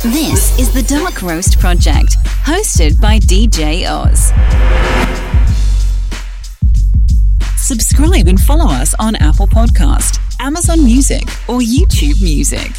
This is the Dark Roast Project, hosted by DJ Oz. Subscribe and follow us on Apple Podcast, Amazon Music, or YouTube Music.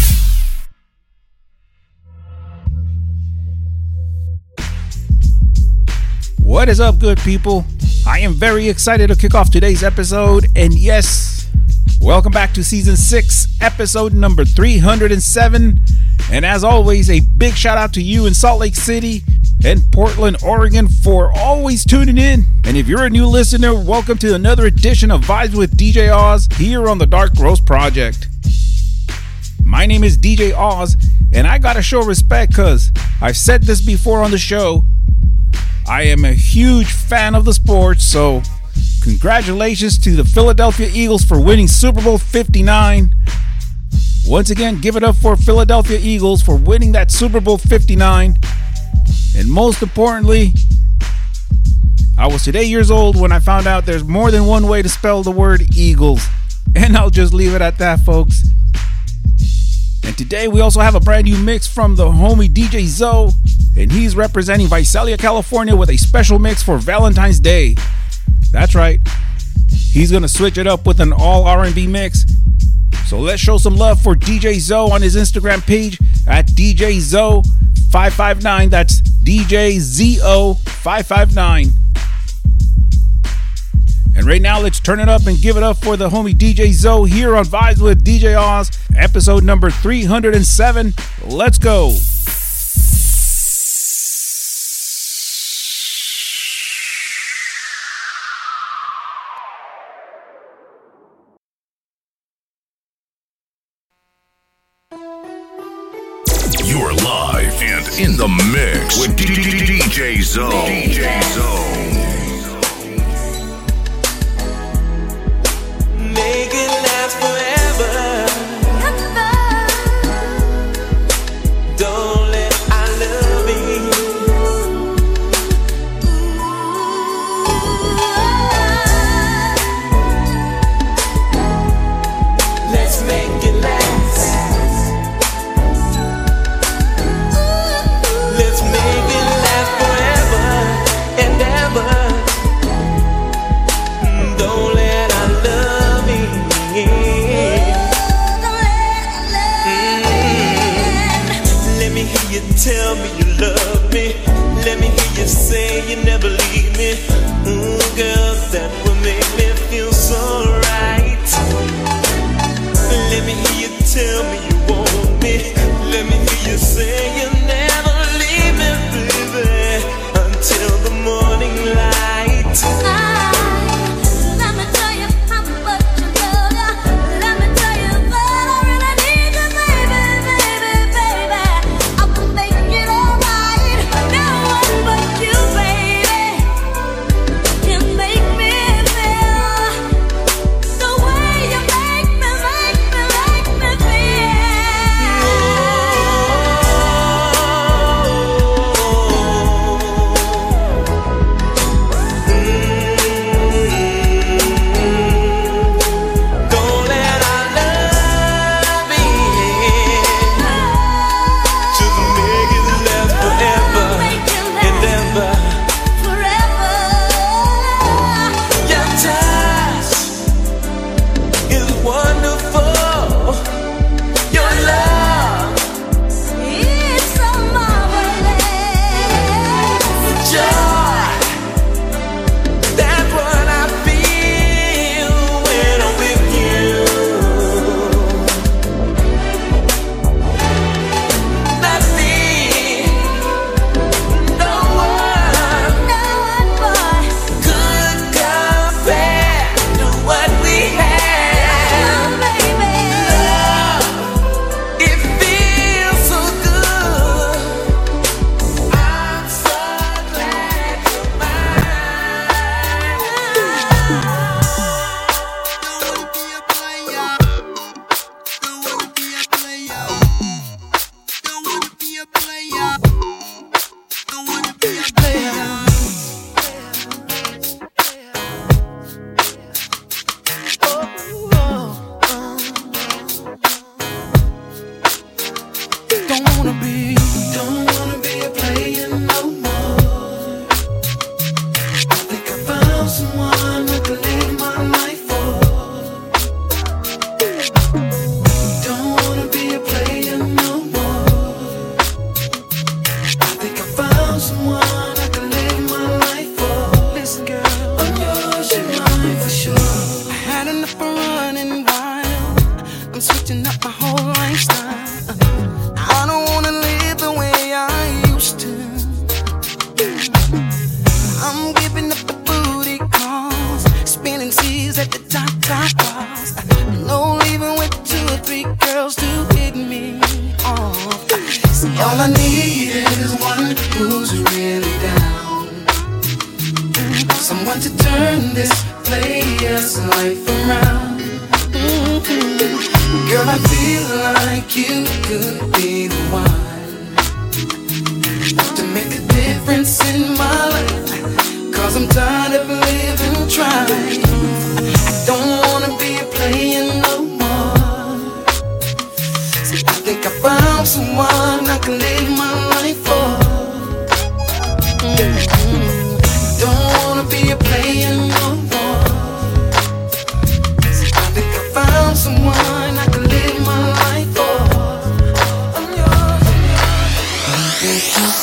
What is up, good people? I am very excited to kick off today's episode, and yes, welcome back to Season 6, episode number 307. And as always, a big shout out to you in Salt Lake City and Portland, Oregon for always tuning in. And if you're a new listener, welcome to another edition of Vibes with DJ Oz here on the Dark Roast Project. My name is DJ Oz, and I gotta show respect because I've said this before on the show. I am a huge fan of the sport, so congratulations to the Philadelphia Eagles for winning Super Bowl 59. Once again, give it up for Philadelphia Eagles for winning that Super Bowl 59. And most importantly, I was today years old when I found out there's more than one way to spell the word Eagles. And I'll just leave it at that, folks. And today we also have a brand new mix from the homie DJ Zoe. And he's representing Visalia, California with a special mix for Valentine's Day. That's right. He's going to switch it up with an all R&B mix. So let's show some love for DJ Zoe on his Instagram page at DJ Zoe559. That's DJ ZO559. And right now, let's turn it up and give it up for the homie DJ Zoe here on Vibes with DJ Oz, episode number 307. Let's go. You're live and in the mix with DJ Zoe. DJ Zoe. Make it last forever. Don't let our love be. Let's make it last. Let's make it last forever and ever. Don't let our love in. Let me hear you tell me you love me. Let me hear you say you never leave me. Ooh, girl, that will make me feel so right. Let me hear you tell me you want me. Let me hear you say you never leave me, baby, until the morning light. Let me tell you how much I love you. Let me tell you that I really need you, baby, baby, baby. I will make it alright. No one but you, baby, can make me feel the way you make me feel. Don't let our love in. Just make it last forever and ever. Your touch is wonderful. Your love, It's so marvelous. joy, that's what I feel when I'm with you. Nothing, no one No one boy. could compare to what we have. No, even with 2 or 3 girls to hit me off. See, all I need is one who's really down. Someone to turn this player's life around. Girl, I feel like you could be the one to make a difference in my life. 'Cause I'm tired of living trying. Don't wanna be playing no more. See, I think I found someone I can live my life for. Don't wanna be playing no more. See, I think I found someone I can live my life for. I'm yours, I'm yours.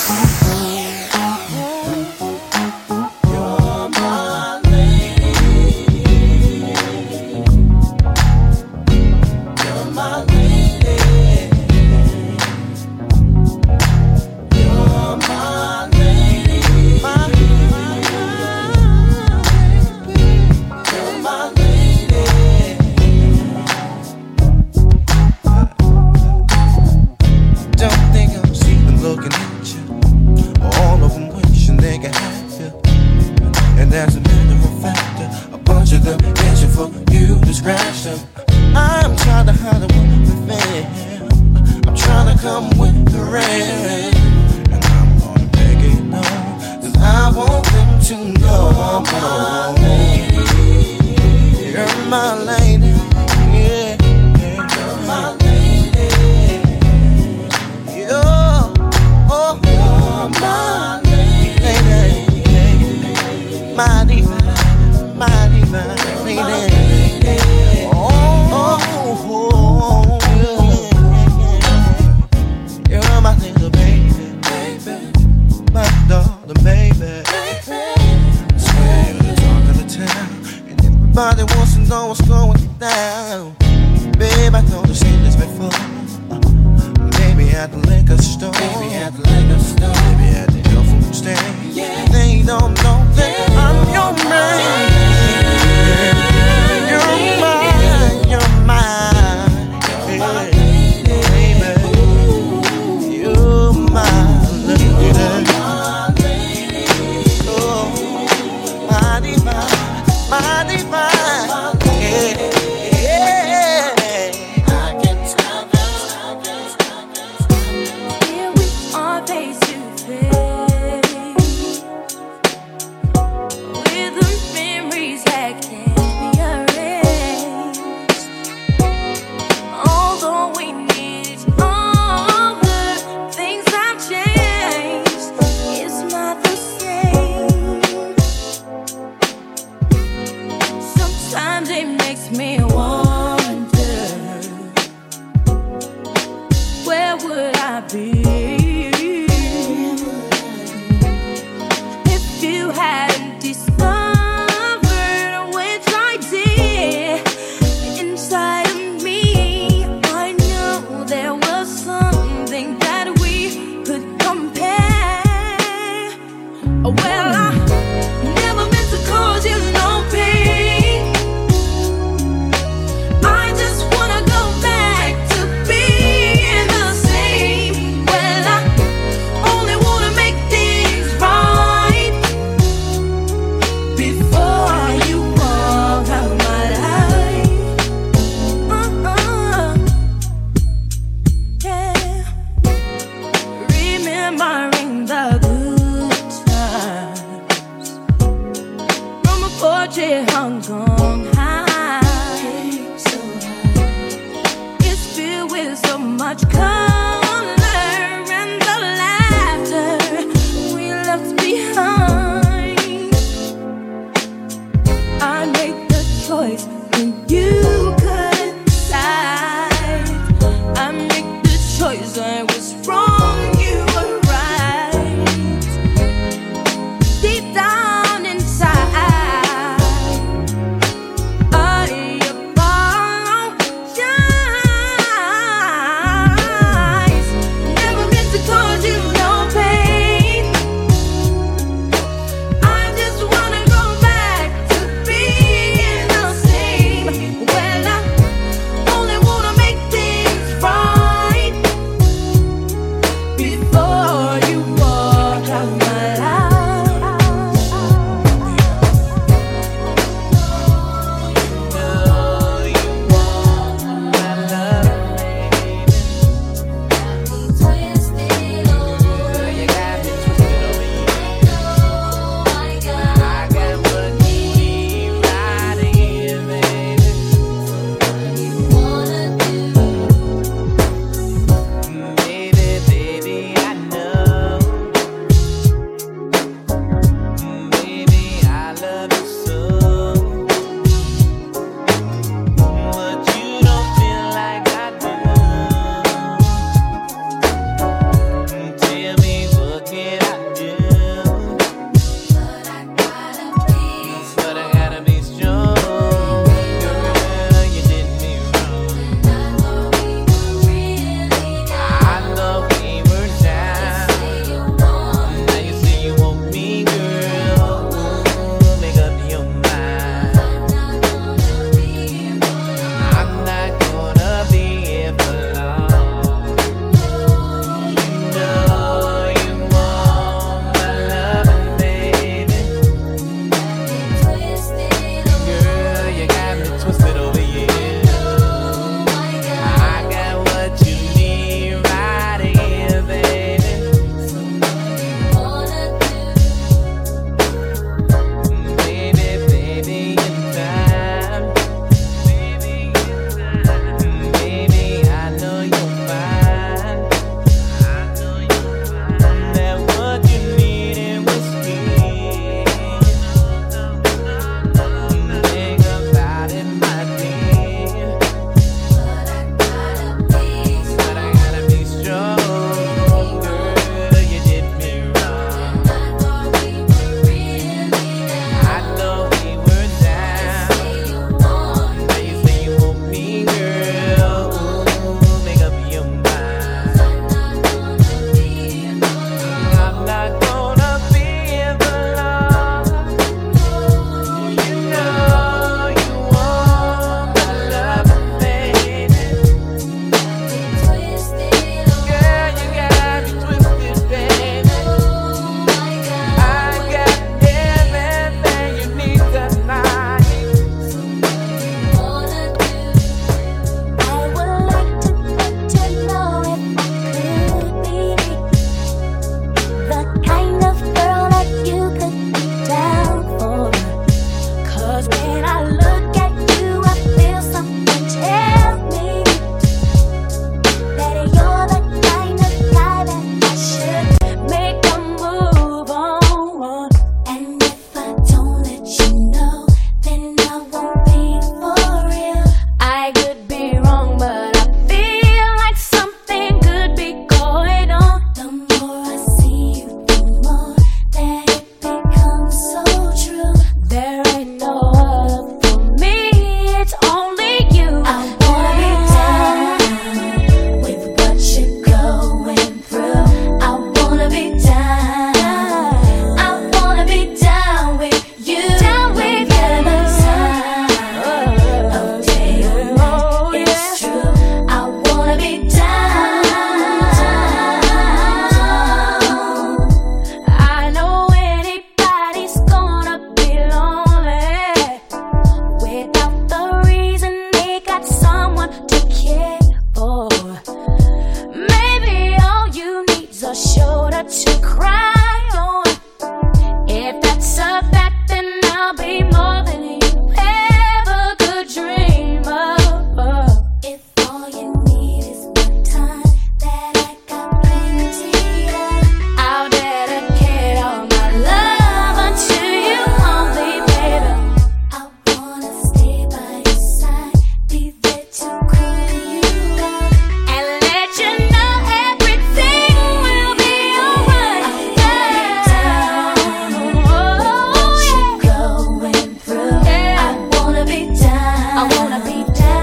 wanna be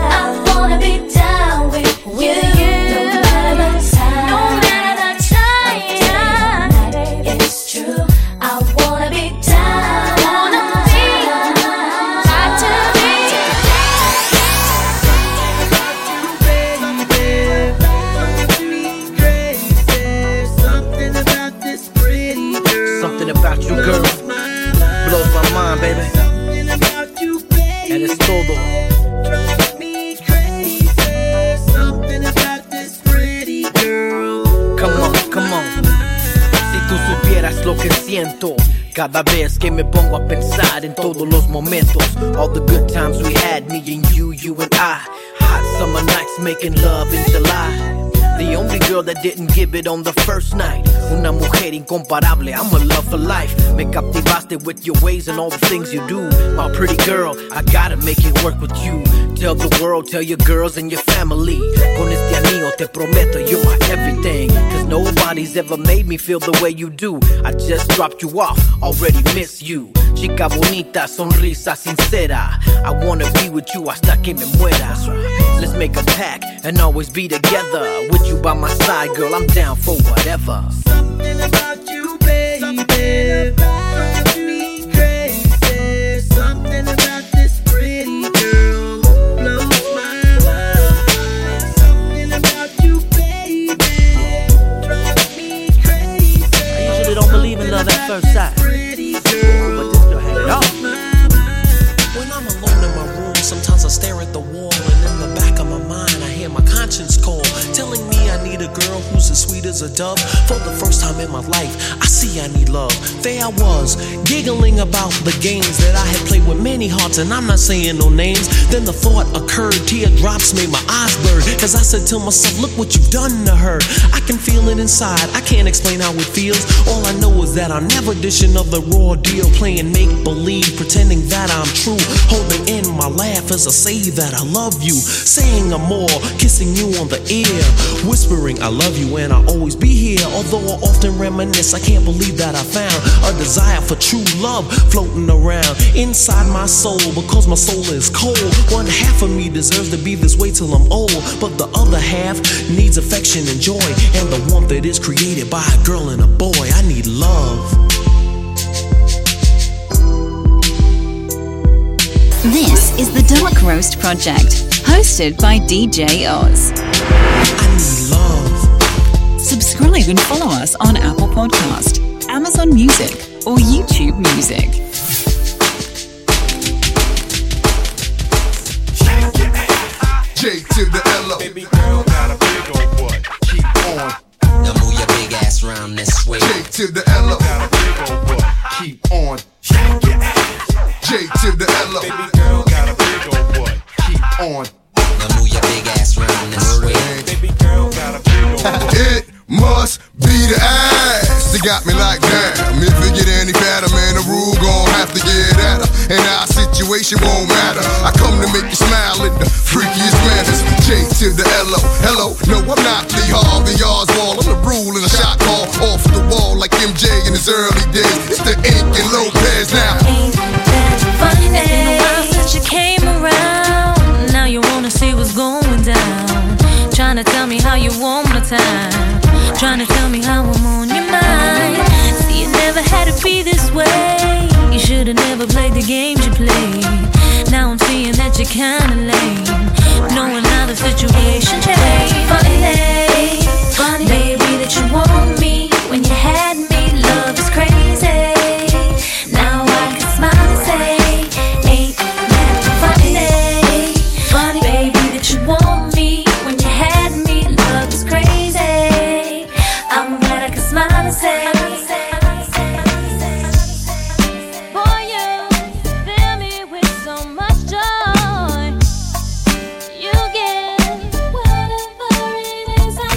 down with you. No matter the time, it's true. I wanna be down. Got to be Something about you, girl, blows my mind, baby. And it's todo. Come on. Si tú supieras lo que siento cada vez que me pongo a pensar en todos los momentos. All the good times we had, me and you and I. Hot summer nights making love in July. The only girl that didn't give it on the first night. Una mujer incomparable, I'm a love for life. Me captivaste with your ways and all the things you do. My pretty girl, I gotta make it work with you. Tell the world, tell your girls and your family. Con este anillo te prometo you're my everything. Cause nobody's ever made me feel the way you do. I just dropped you off, already miss you. Chica bonita, sonrisa sincera. I wanna be with you hasta que me muera. Let's make a pact and always be together. With you by my side, girl, I'm down for whatever. Something about you, baby, drives me crazy. Something about this pretty girl blows my mind. Something about you, baby, drives me crazy. I usually don't believe in love at first sight, but this girl had it all. When I'm alone in my room, sometimes I stare at the wall, and in the back of my mind I hear my conscience call, telling me I need a girl who's as sweet as a dove. For the first time in my life, I see I need love. There I was, giggling about the games that I had played with many hearts, and I'm not saying no names. Then the thought occurred, teardrops made my eyes burn, cause I said to myself, look what you've done to her. I can feel it inside, I can't explain how it feels. All I know is that I'm never dishing of the raw deal, playing make-believe, pretending that I'm true, holding in my laugh as I say that I love you, saying I'm more, kissing you on the ear, whispering I love you and I'll always be here. Although I often reminisce, I can't believe that I found a desire for true love floating around inside my soul, because my soul is cold. One half of me deserves to be this way till I'm old, but the other half needs affection and joy, and the warmth that is created by a girl and a boy. I need love. This is the Dark Roast Project, hosted by DJ Oz. I need love. Subscribe and follow us on Apple Podcast, Amazon Music, or YouTube Music. J to the L-O. Baby girl got a big old butt. Keep on. Now move your big ass round this way. J to the L-O. Got a big old butt. Keep on. J to the L-O. Baby girl got a big old butt. Keep on. Now move your big ass round this way. Baby girl got a big old butt. It must be the ass that got me like damn. If it get any fatter, man, the rule gon' have to get at her, and our situation won't matter. I come to make you smile in the freakiest manners. J to the L-O. Hello, no, I'm not Lee Harvey Oswald. I'm the rule in a shot call off the wall like MJ in his early days. It's the Ink and Lopez now. Ain't that funny? It's been a while since you came around. Now you wanna see what's going down. Trying to tell me how you want my time. Trying to tell me how I'm on your mind. See, it never had to be this way. You should've never played the games you played. Now I'm seeing that you're kinda lame, knowing how the situation changed. Funny, baby, that you want me when you had me. Love is crazy. Now I can smile and say, ain't that funny, baby, that you want me when you had me. Love is crazy. I'm glad I can smile and say, boy, you fill me with so much joy. You get whatever it is I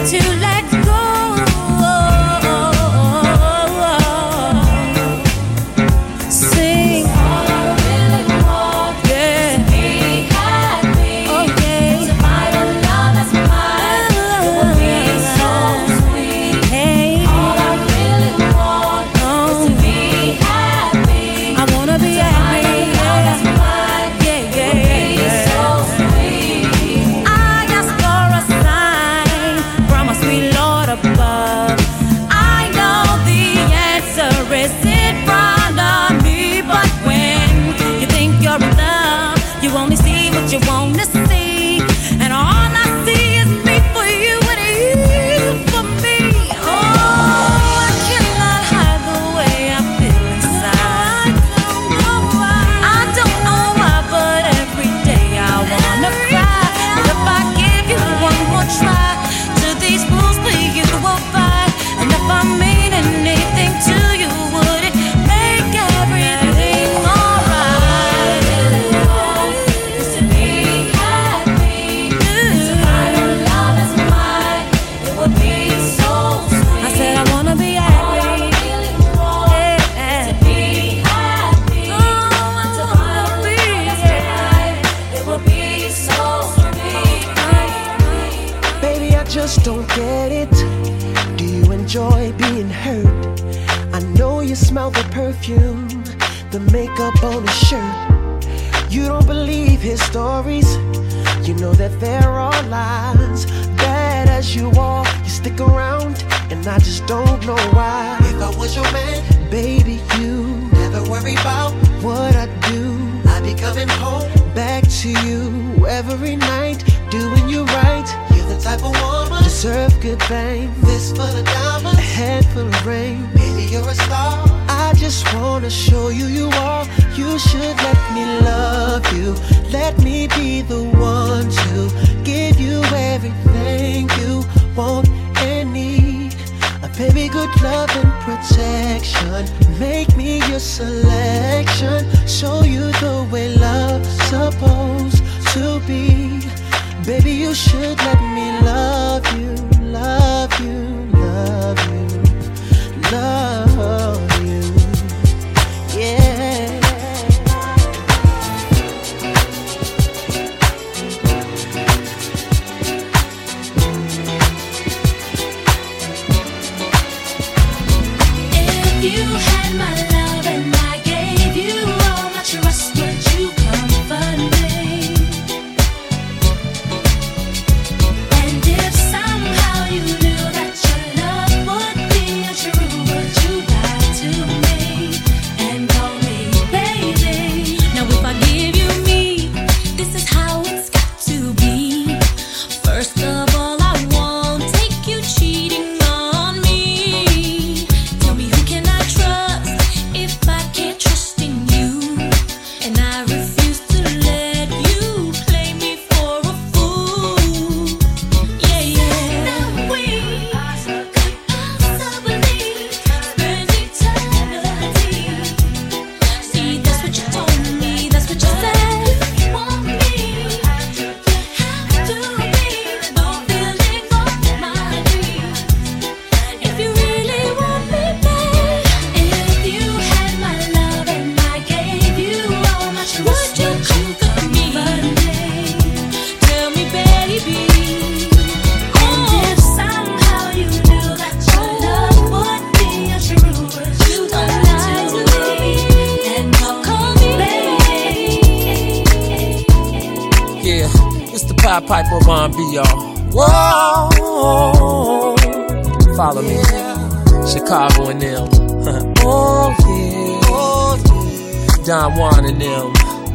to let go. Sing. All I really want is to be happy. Okay. To find a love that's mine. It would be so sweet. Hey. All I really want is to be happy. I wanna be happy. You only see what you wanna see, and all I see is me for you and you for me. Oh, I cannot hide the way I feel inside. I don't know why, but every day I wanna cry. But if I give you one more try, to these rules please you will fight. And if I mean anything to you, would it make everything alright? Just don't get it. Do you enjoy being hurt? I know you smell the perfume, the makeup on his shirt. You don't believe his stories. You know that there are lies. Bad as you are, you stick around, and I just don't know why. If I was your man, baby, you never worry about what I do. I'd be coming home back to you every night, doing you right. The type of woman deserve good fame. This for the diamonds, a head full of rain. Baby, you're a star. I just wanna show you you are. You should let me love you. Let me be the one to give you everything you want and need. A baby, good love and protection. Make me your selection. Show you the way love's supposed to be. Baby, you should let me love you, love you, love you, love you, yeah. If you had my love and I gave you all my trust, would you comfort me? Piper Von B, y'all. Whoa, follow me, Chicago and them. Oh yeah, Don Juan and them.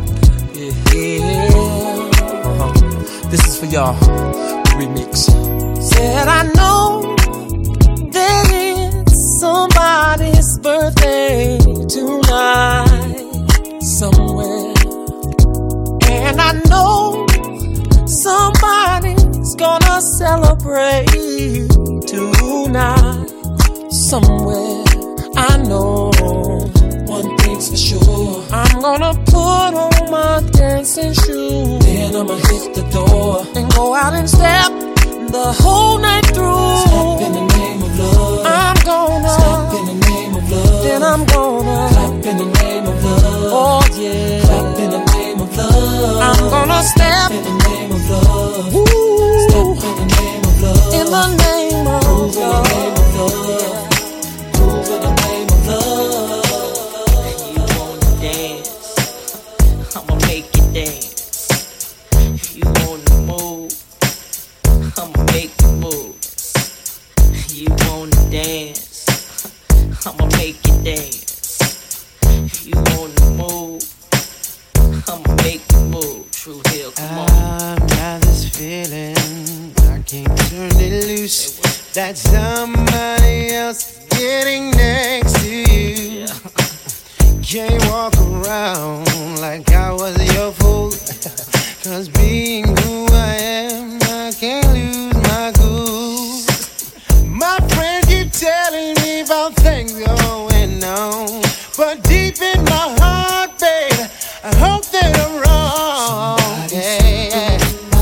Yeah. This is for y'all. Remix. Said I know that it's somebody's birthday tonight somewhere, and I know somebody's gonna celebrate tonight somewhere. I know one thing's for sure, I'm gonna put on my dancing shoes. Then I'ma hit the door and go out and step the whole night through. Step in the name of love. I'm gonna step in the name of love. Then I'm gonna clap in the name of love. Oh yeah, clap in the name of love. I'm gonna step in the name of love. Ooh. Step in the name of love. In the name of Move love. in the name of love. Move in the name of love. You wanna dance? I'ma make you dance. You wanna move? I'ma make you move. You wanna dance? I'ma make you dance. You wanna move? I'ma make you move. True Hill, come on. I've got this feeling I can't turn it loose. That somebody else getting next to you. Can't walk around like I was your fool. Cause being who I am, I can't lose my cool. My friends keep telling me about things going on, but deep in my heart, babe, I hope that I'm wrong. Yeah.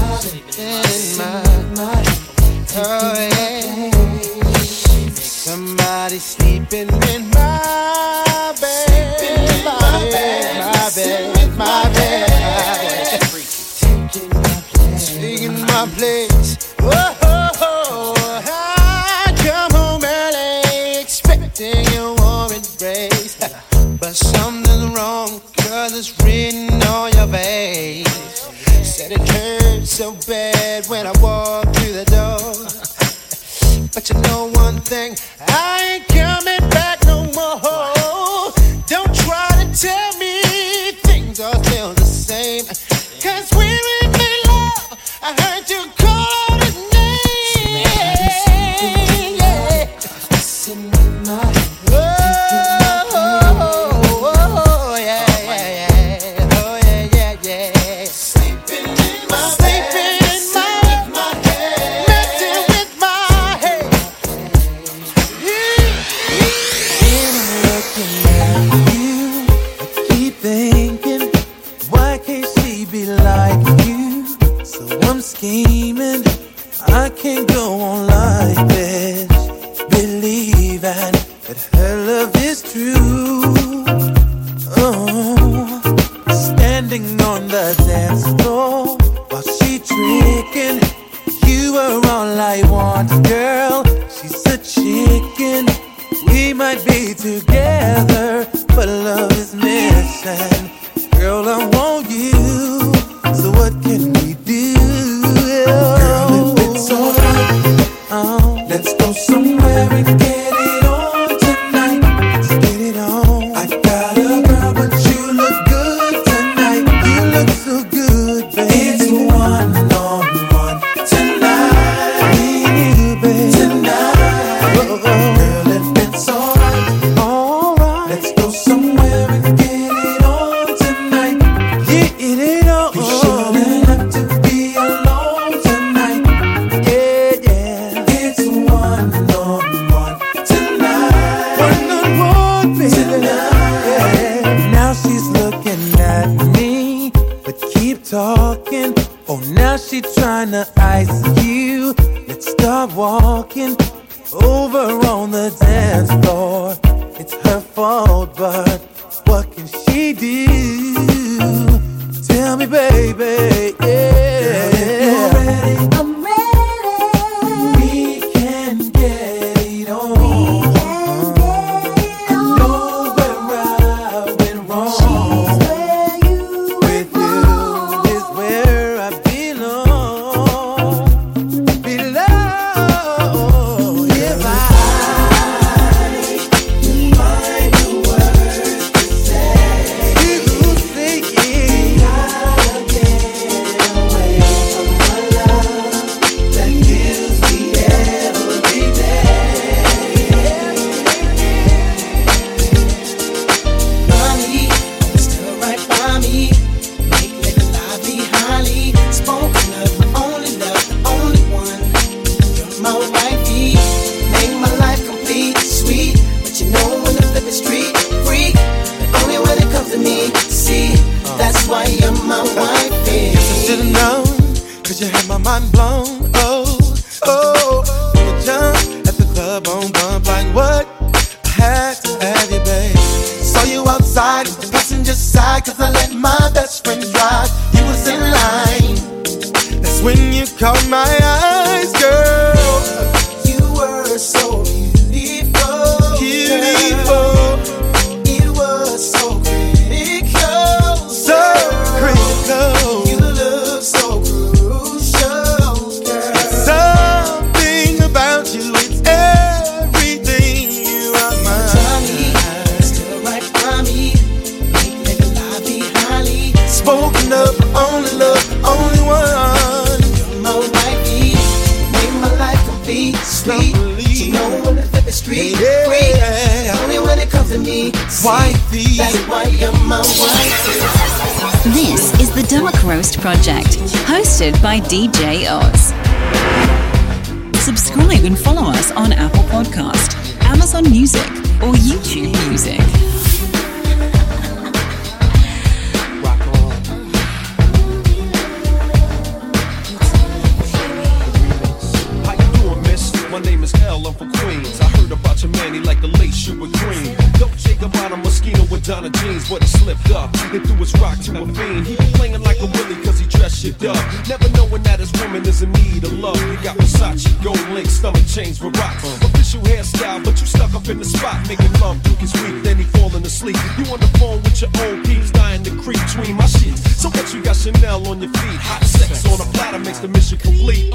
Oh yeah. Somebody sleeping in my bed, my bed, my bed. Taking my place. Oh, I come home early expecting a warm embrace, but something's wrong 'cause it's written on your face. Said it hurt so bad when I walked through the door. But you know one thing, I ain't coming back no more. Don't try to tell me things are still the same, 'cause we're in love. I heard you call his name. Yeah. Oh, yeah, yeah. Oh, yeah, yeah, yeah. Sleeping in my head. Messing with my head. When I'm looking at you, I keep thinking, why can't she be like you? So I'm scheming, I can't go on like this, believing that her love is true. Oh, standing on the dance floor while she tricking, you are all I want, girl. She's a chicken. We might be together, but love is missing. Girl, I want you, so what can we do? Girl, if it's alright, let's go somewhere and get it on tonight. Let's get it on. I got a girl, but you look good tonight. You look so good, baby. It's one-on-one tonight. Me and you, baby. Tonight. Girl, if it's alright, let's go somewhere and get it on tonight. Get it on. You shouldn't have to be alone tonight. Yeah, yeah. It's one-on-one tonight. One-on-one, baby. Tonight. Yeah. Now she's looking at me, but keep talking. Oh, now she trying to ice you. Let's start walking over on the dance floor. It's her fault, but what can she do? Tell me, baby, yeah. Girl, if you're ready, I'm ready. We can get it on. I know where I went wrong. With you is where I belong. If I find the words to say, you say it. wifey. That's why you're my wifey. This is the Dark Roast Project, hosted by DJ Oz. Subscribe and follow us on Apple Podcast, Amazon Music, or YouTube Music. How you doing, miss? My name is L, I'm from Queens. I heard about your man, he like the late Sugar Green. Don't take about a mosquito with Donna jeans, but he slipped up and threw his rock to a fiend. He be playing like a willy cause he dressed shit up, never knowing that his woman is in need of love. He got Versace, gold link, stomach chains for rocks. Official hairstyle, but you stuck up in the spot, making love, Duke is weak, then he falling asleep. You on the phone with your old peeps, dying to creep between my sheets. So what you got Chanel on your feet? Hot sex on a platter makes the mission complete.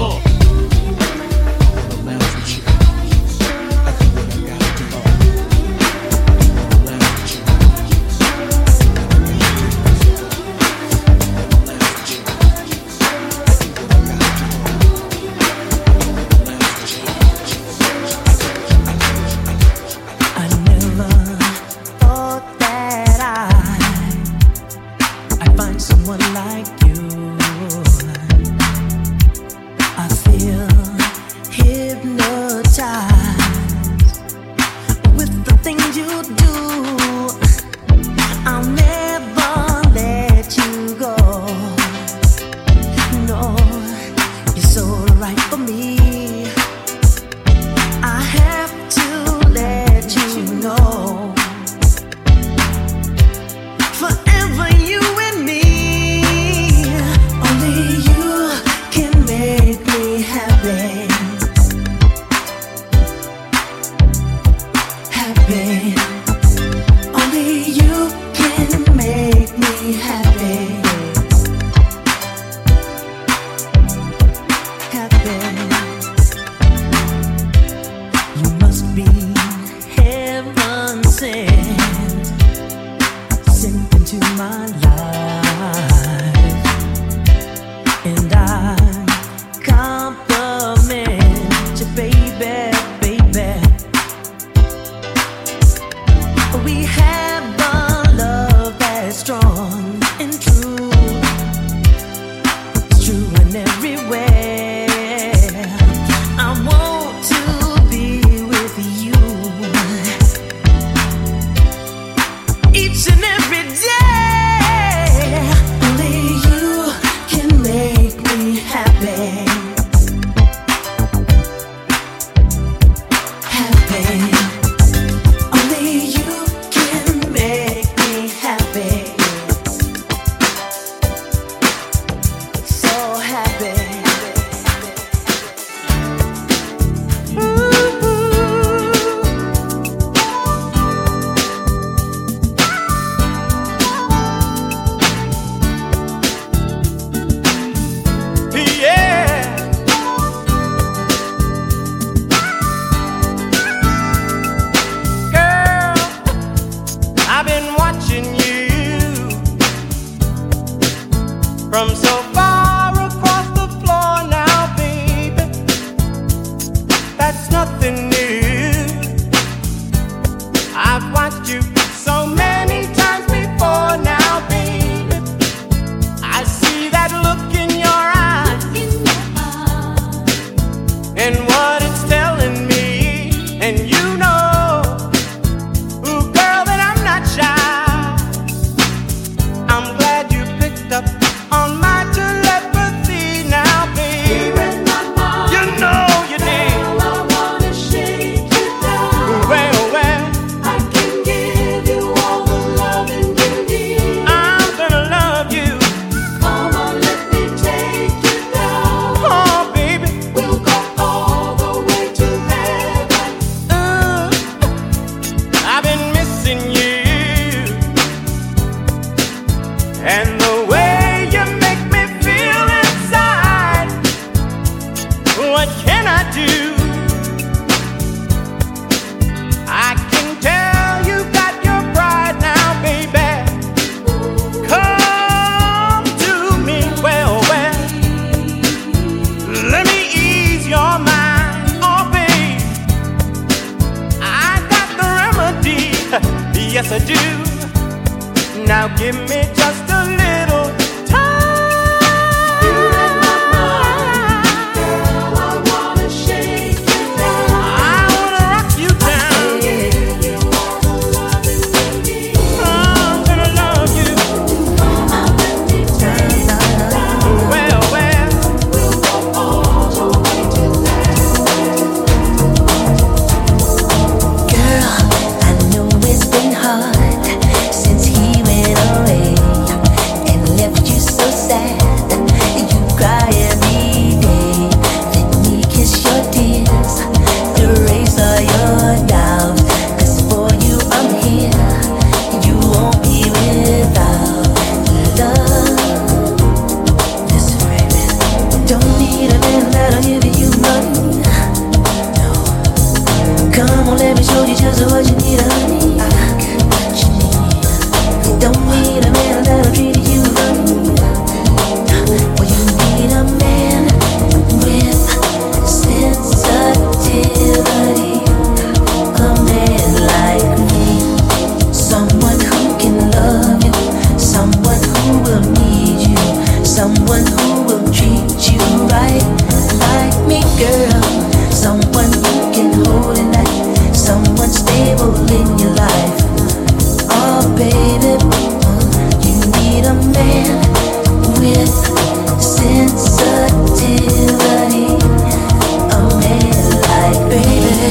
yes I do. Now give me just a little time. You're in my mind, girl, I wanna shake you down. I wanna rock you down. I'm gonna love you. Well, well. Girl, I know it's been hard since he went away and left you so sad. You cry every day. Let me kiss your tears, erase all your doubts. 'Cause for you I'm here. You won't be without love. Listen, baby, don't need a man that'll give you money. Come on, let me show you just what you need, honey. I got what you need. Don't need a man that'll treat you right. Well, you need a man with sensitivity. A man like me. Someone who can love you. Someone who will need you. Someone who will treat you right. Like me, girl. Someone you can hold at night. Someone stable in your life. Oh, baby, you need a man with sensitivity. A man like baby,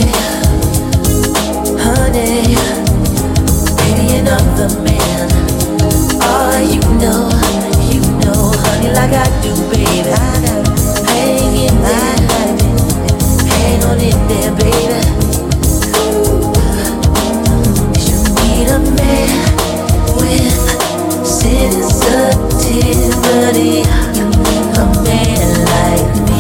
honey, baby, another man. Oh, you know, honey, like I do, baby. Hang in there, hang on in there, baby. You need a man with sensitivity, a man like me.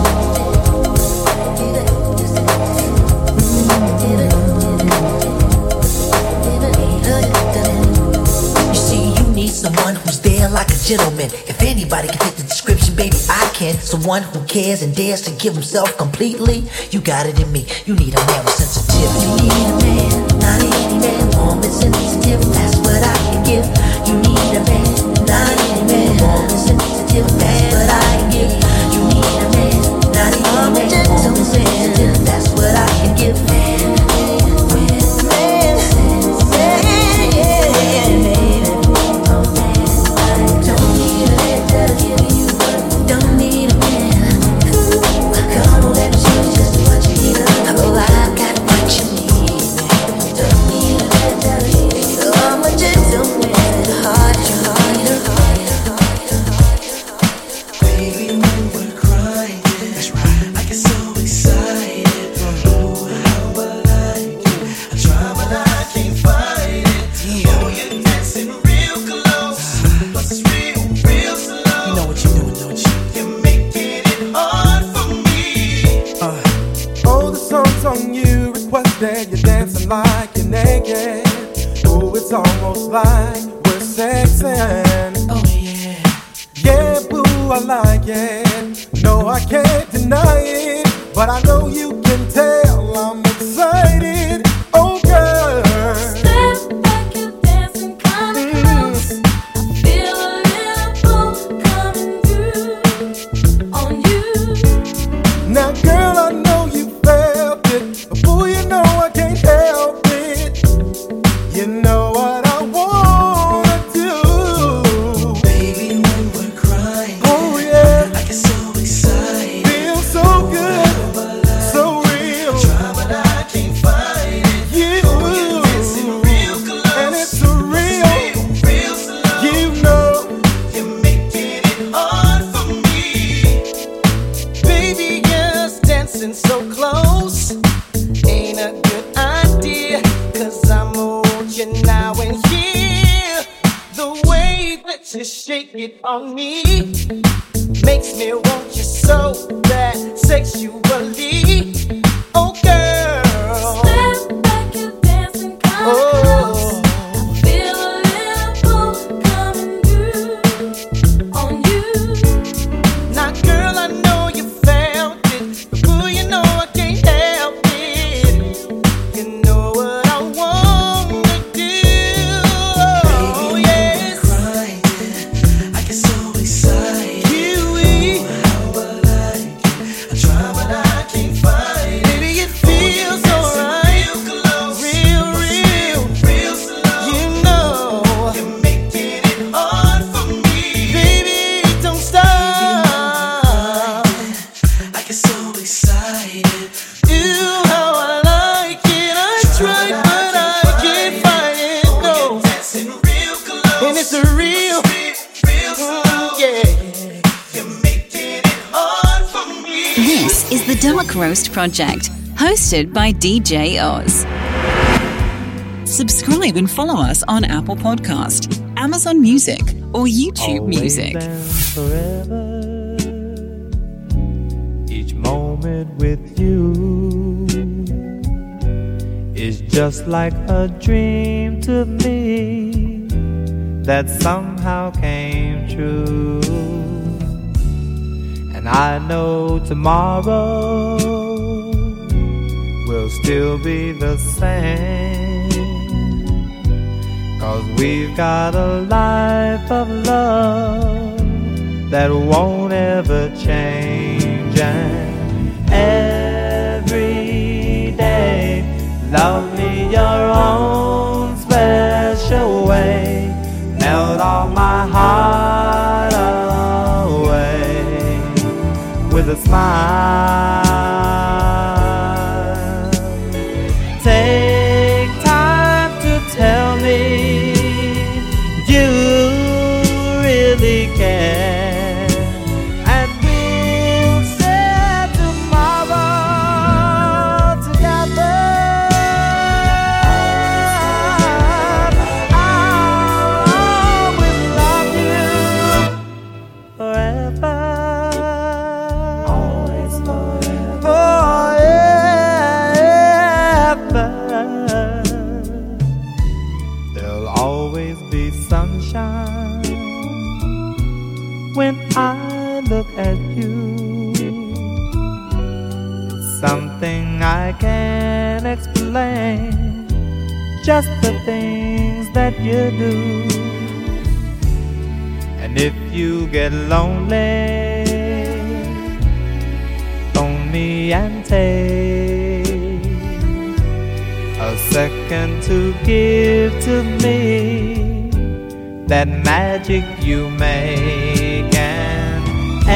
You see, you need someone who's there like a gentleman. If anybody can fit the description, baby, I can. Someone who cares and dares to give himself completely. You got it in me. You need a man with sensitivity. You need a man, not any man, warm and sensitive. That's what I can give. You need a man, not any man, warm and sensitive. That's what I can give. You need a man, not any man, warm and sensitive. That's what I can give. You're dancing like you're naked. Oh, it's almost like we're sexing. Oh yeah, yeah, boo, I like it. No, I can't deny it, but I know you can tell I'm excited. Oh, girl. Step back, you're dancing kinda close. I feel a little pull coming through on you. Now, girl, I know you felt it. Before you know I can't help it. You know what I wanna do. Baby, when we're crying, oh yeah, I get so excited. Feel so good, so real. I try but I can't find it. You, it's real close, and it's real, real slow. You know, you're making it hard for me. Baby, yes, dancing so close ain't a good idea, 'cause I'm on you now and here. The way that you shake it on me makes me want you so bad sexually. Oh girl, step back, you're dancing kind of close. Feel a little pull coming through on you. Now girl, I know you felt it, but boo, you know I can't help it. You know what I wanna do. Dark Roast Project, hosted by DJ Oz. Subscribe and follow us on Apple Podcast, Amazon Music, or YouTube Music. Forever, each moment with you is just like a dream to me that somehow came true. And I know tomorrow will still be the same, 'cause we've got a life of love that won't ever change. And every day, love me your own special way, melt all my heart away with a smile. Take time to tell me you really care, and we'll share tomorrow together. I'll always love you forever. Always forever. There'll always be sunshine when I look at you. It's something I can't explain, just the things that you do. And if you get lonely, phone me and take a second to give to me that magic you make. And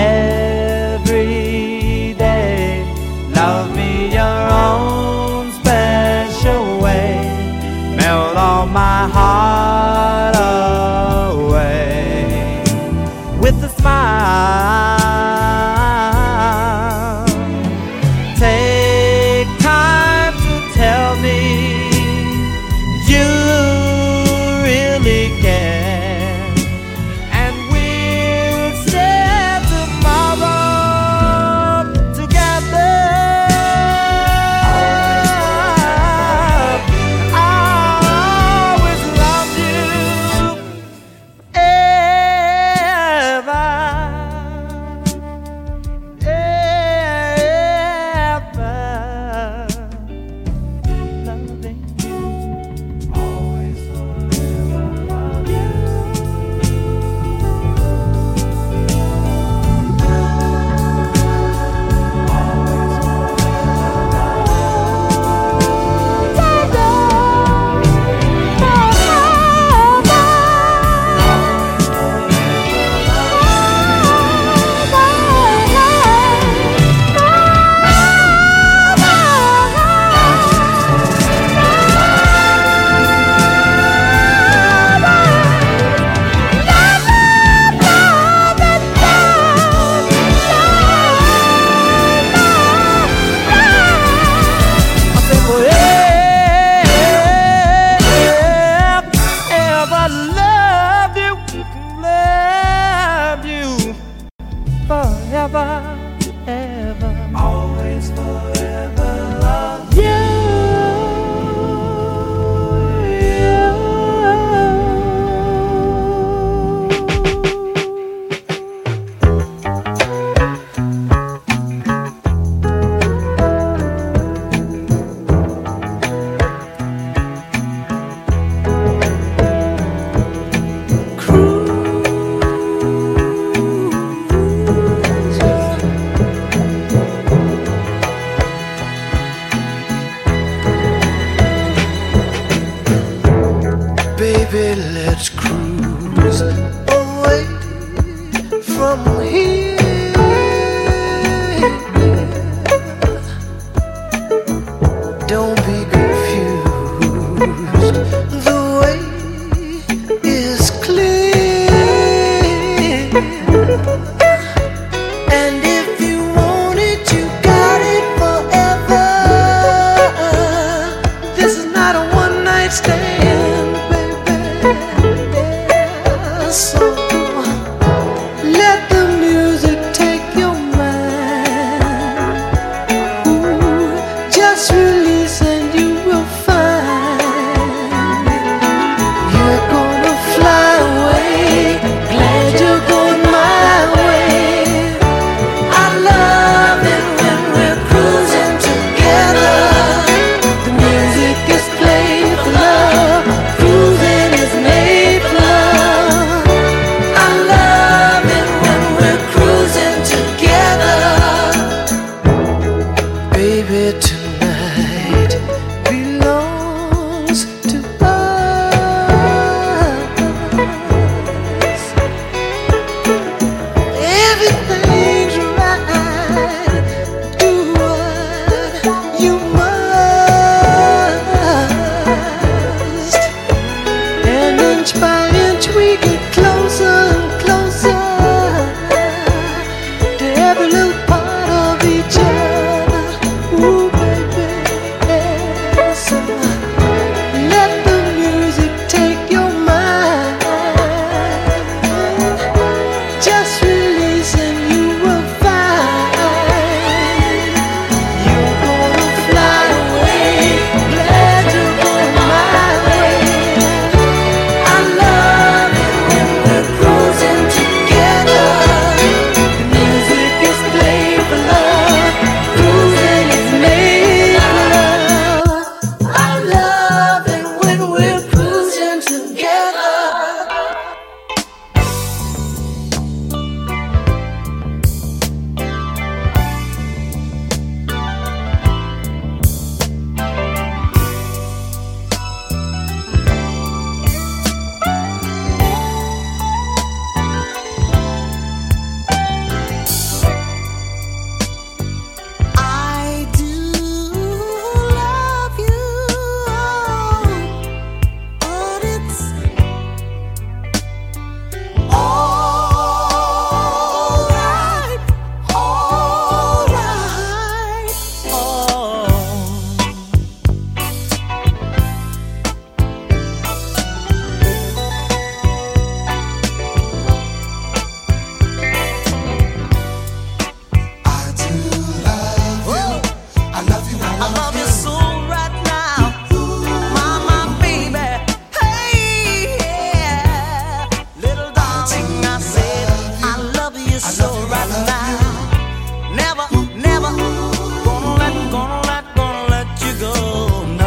every day, love me your own special way, melt all my heart away with a smile. Take time to tell me you really care, and we'll share tomorrow together. I'll always love you ever, ever. Loving you, always forever love you. Ever love you forever, ever, always forever love you. Baby, let's cruise away from here. Don't be confused, the way is clear. And if you want it, you got it.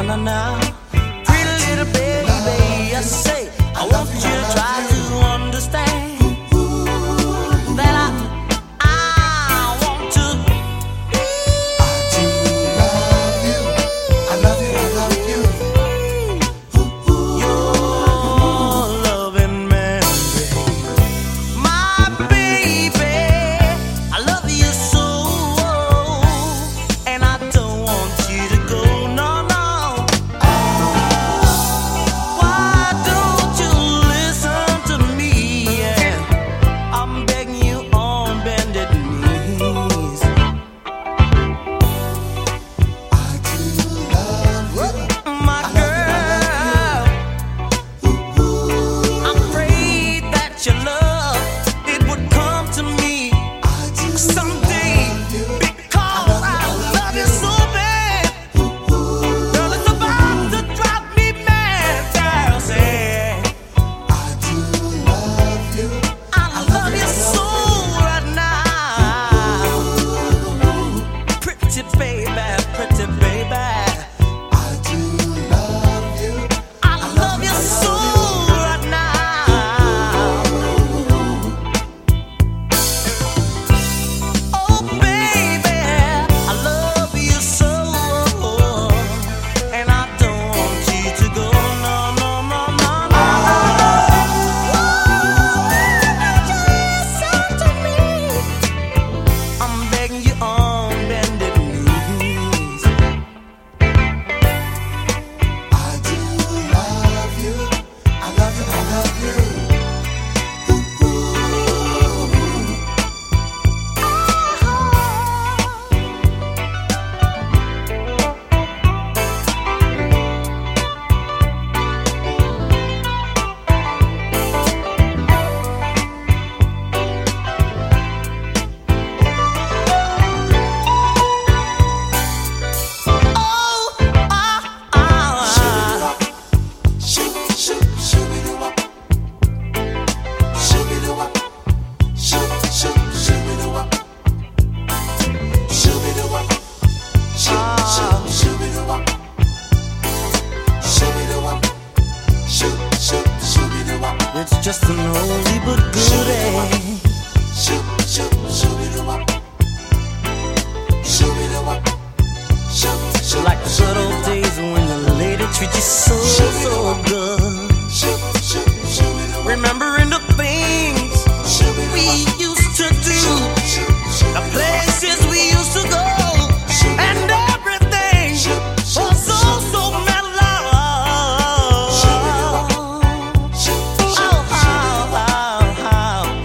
now. Pretty little baby, I say, I want you to try to understand that I want to. I do love you. I love you, I love you. Your loving memory, my baby, I love you so, and I don't want you to go, no, no. Why don't you listen to me? Yeah. I'm begging you on bended knees. I do love you. My girl, I prayed that your love, it would come to me someday, because I love you so bad. Girl, it's about to drive me mad, girl, say, I do love you. I love you so right now. Pretty baby, pretty baby, I do love you. I love you so right now. Oh baby, I love you so, and I don't want you to go, no, no, no, no, no. Listen to me. I'm begging you on bended knees. I do love you. I love you, I love you. Shoot, shoot, shoot-be-doo-wop. Shoot-be-doo-wop. Shoot, shoot, shoot-be-doo-wop. Shoot-be-doo-wop. Shoot, shoot, shoot-be-doo-wop. Shoot-be-doo-wop. Shoot, shoot, shoot-be-doo-wop. It's just an oldie but goodie. Shoot, shoot, shoot-be-doo-wop. Shoot-be-doo-wop. Shoot, shoot, Like the good old days when the lady treat you so, so good. shoot, shoot, shoot-be-doo-wop. Remembering the things we used to do, the places we used to go, and everything was so, so mellow. Oh, oh, oh, oh.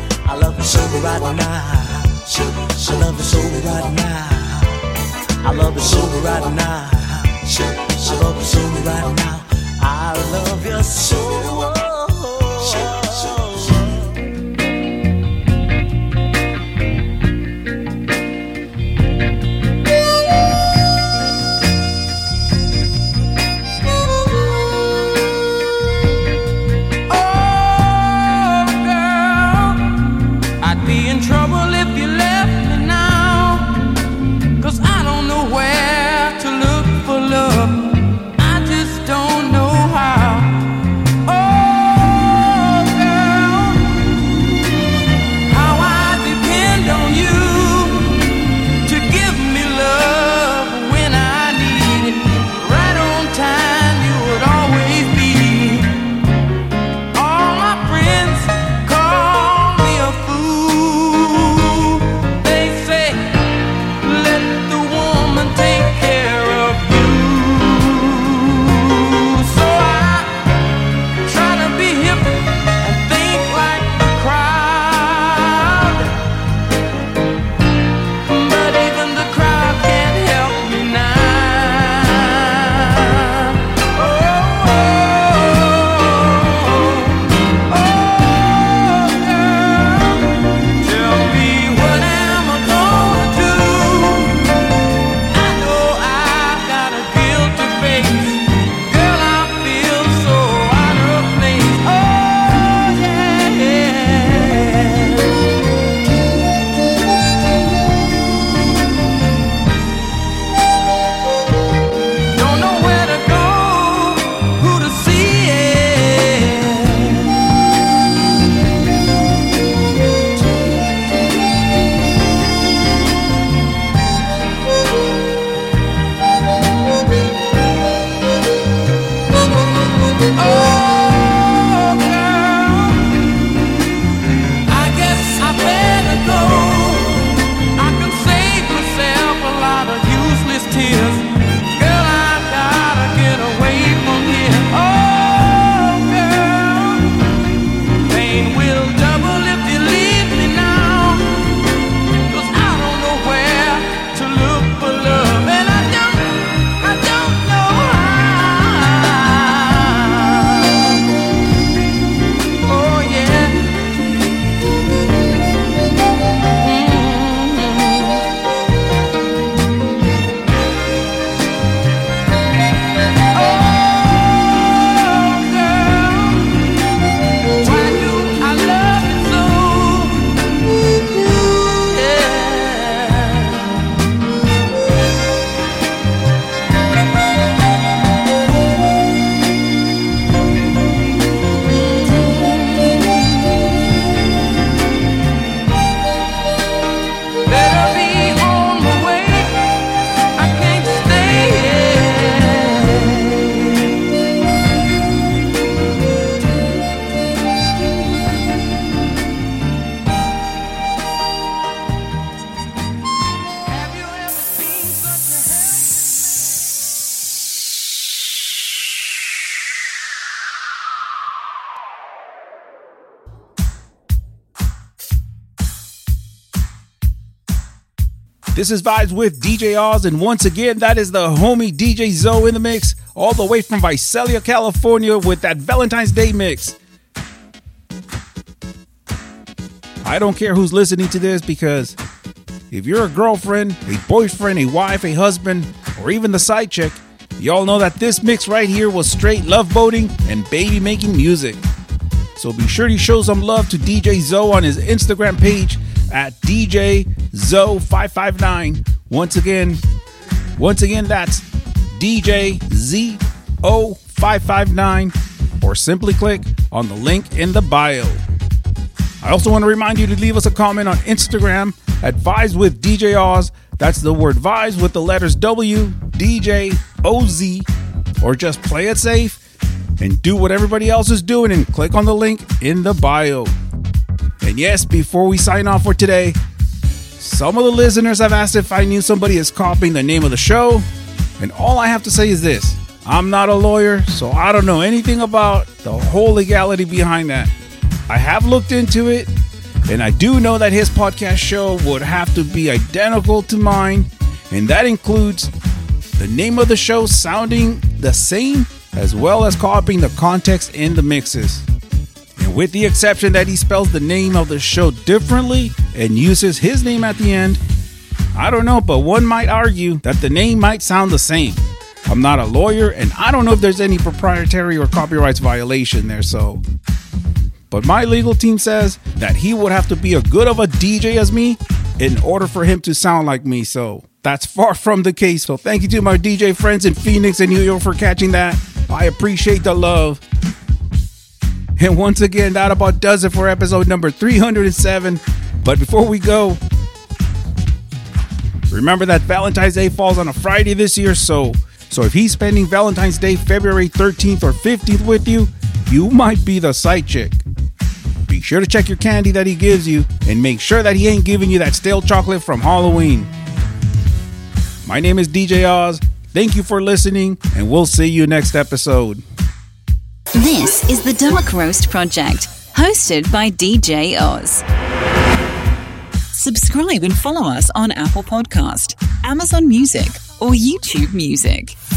This is Vibes with DJ Oz, and once again, that is the homie DJ Zoe in the mix, all the way from Visalia, California, with that Valentine's Day mix. I don't care who's listening to this, because if you're a girlfriend, a boyfriend, a wife, a husband, or even the side chick, y'all know that this mix right here was straight love boating and baby making music. So be sure to show some love to DJ Zoe on his Instagram page at DJ Zoe 559. Once again, that's DJ ZO 559, or simply click on the link in the bio. I also want to remind you to leave us a comment on Instagram at Vibes with DJ Oz. That's the word Vibes with the letters W, DJ, OZ, or just play it safe and do what everybody else is doing and click on the link in the bio. And yes, before we sign off for today, some of the listeners have asked if I knew somebody is copying the name of the show, and all I have to say is this: I'm not a lawyer, so I don't know anything about the whole legality behind that. I have looked into it, and I do know that his podcast show would have to be identical to mine, and that includes the name of the show sounding the same, as well as copying the context in the mixes. And with the exception that he spells the name of the show differently and uses his name at the end, I don't know, but one might argue that the name might sound the same. I'm not a lawyer, and I don't know if there's any proprietary or copyrights violation there, so... But my legal team says that he would have to be as good of a DJ as me in order for him to sound like me, so that's far from the case. So thank you to my DJ friends in Phoenix and New York for catching that. I appreciate the love. And once again, that about does it for episode number 307. But before we go, remember that Valentine's Day falls on a Friday this year, so if he's spending Valentine's Day February 13th or 15th with you, you might be the side chick. Be sure to check your candy that he gives you and make sure that he ain't giving you that stale chocolate from Halloween. My name is DJ Oz. Thank you for listening, and we'll see you next episode. This is the Dark Roast Project, hosted by DJ Oz. Subscribe and follow us on Apple Podcast, Amazon Music, or YouTube Music.